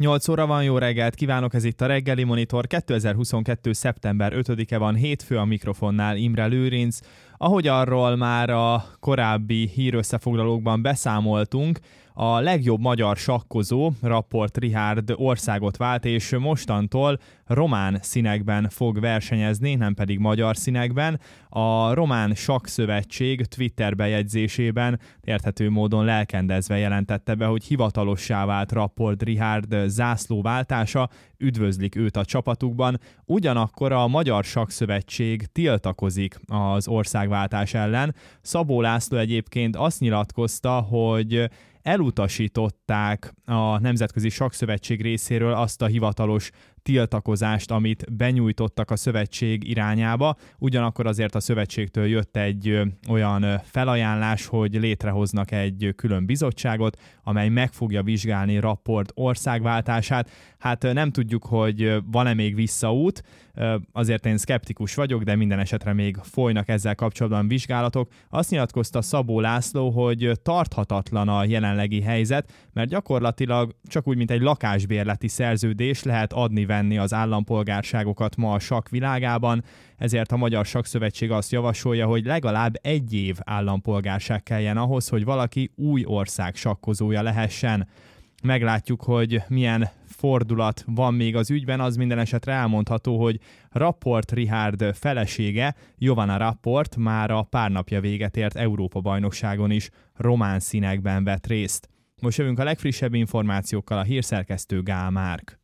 8 óra van, jó reggelt kívánok, ez itt a Reggeli Monitor, 2022. szeptember 5-e van, hétfő, a mikrofonnál Imre Lőrinc. Ahogy arról már a korábbi hírösszefoglalókban beszámoltunk, a legjobb magyar sakkozó, Rapport Richárd országot vált, és mostantól román színekben fog versenyezni, nem pedig magyar színekben. A Román Sakkszövetség Twitter bejegyzésében érthető módon lelkendezve jelentette be, hogy hivatalossá vált Rapport Richárd zászlóváltása, üdvözlik őt a csapatukban. Ugyanakkor a Magyar Sakkszövetség tiltakozik az országváltás ellen. Szabó László egyébként azt nyilatkozta, hogy elutasították a Nemzetközi Sakkszövetség részéről azt a hivatalos tiltakozást, amit benyújtottak a szövetség irányába. Ugyanakkor azért a szövetségtől jött egy olyan felajánlás, hogy létrehoznak egy külön bizottságot, amely meg fogja vizsgálni Rapport országváltását. Hát nem tudjuk, hogy van-e még visszaút, azért én szkeptikus vagyok, de minden esetre még folynak ezzel kapcsolatban vizsgálatok. Azt nyilatkozta Szabó László, hogy tarthatatlan a jelenlegi helyzet, mert gyakorlatilag csak úgy, mint egy lakásbérleti szerződés lehet adni-venni az állampolgárságokat ma a sakk világában, ezért a Magyar Sakkszövetség azt javasolja, hogy legalább 1 év állampolgárság kelljen ahhoz, hogy valaki új ország sakkozója lehessen. Meglátjuk, hogy milyen fordulat van még az ügyben, az minden esetre elmondható, hogy Rapport Richárd felesége, Johanna Rapport már a pár napja véget ért Európa-bajnokságon is román színekben vett részt. Most jövünk a legfrissebb információkkal, a hírszerkesztő Gál Márk.